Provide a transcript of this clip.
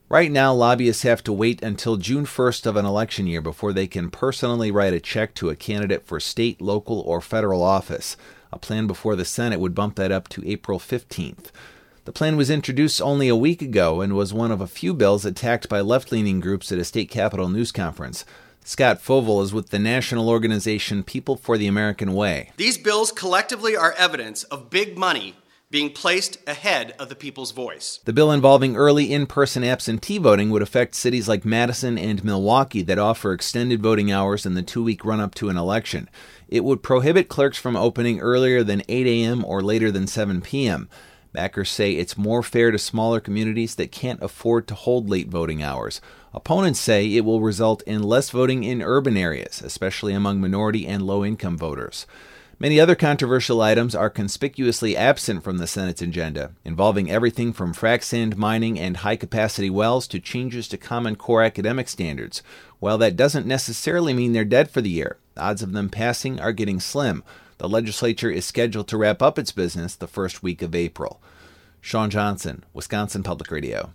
Right now, lobbyists have to wait until June 1st of an election year before they can personally write a check to a candidate for state, local, or federal office. A plan before the Senate would bump that up to April 15th. The plan was introduced only a week ago and was one of a few bills attacked by left-leaning groups at a state capitol news conference. Scott Fovel is with the national organization People for the American Way. These bills collectively are evidence of big money being placed ahead of the people's voice. The bill involving early in-person absentee voting would affect cities like Madison and Milwaukee that offer extended voting hours in the 2-week run-up to an election. It would prohibit clerks from opening earlier than 8 a.m. or later than 7 p.m. Backers say it's more fair to smaller communities that can't afford to hold late voting hours. Opponents say it will result in less voting in urban areas, especially among minority and low-income voters. Many other controversial items are conspicuously absent from the Senate's agenda, involving everything from frac sand mining and high-capacity wells to changes to Common Core academic standards. While that doesn't necessarily mean they're dead for the year, the odds of them passing are getting slim. The legislature is scheduled to wrap up its business the first week of April. Sean Johnson, Wisconsin Public Radio.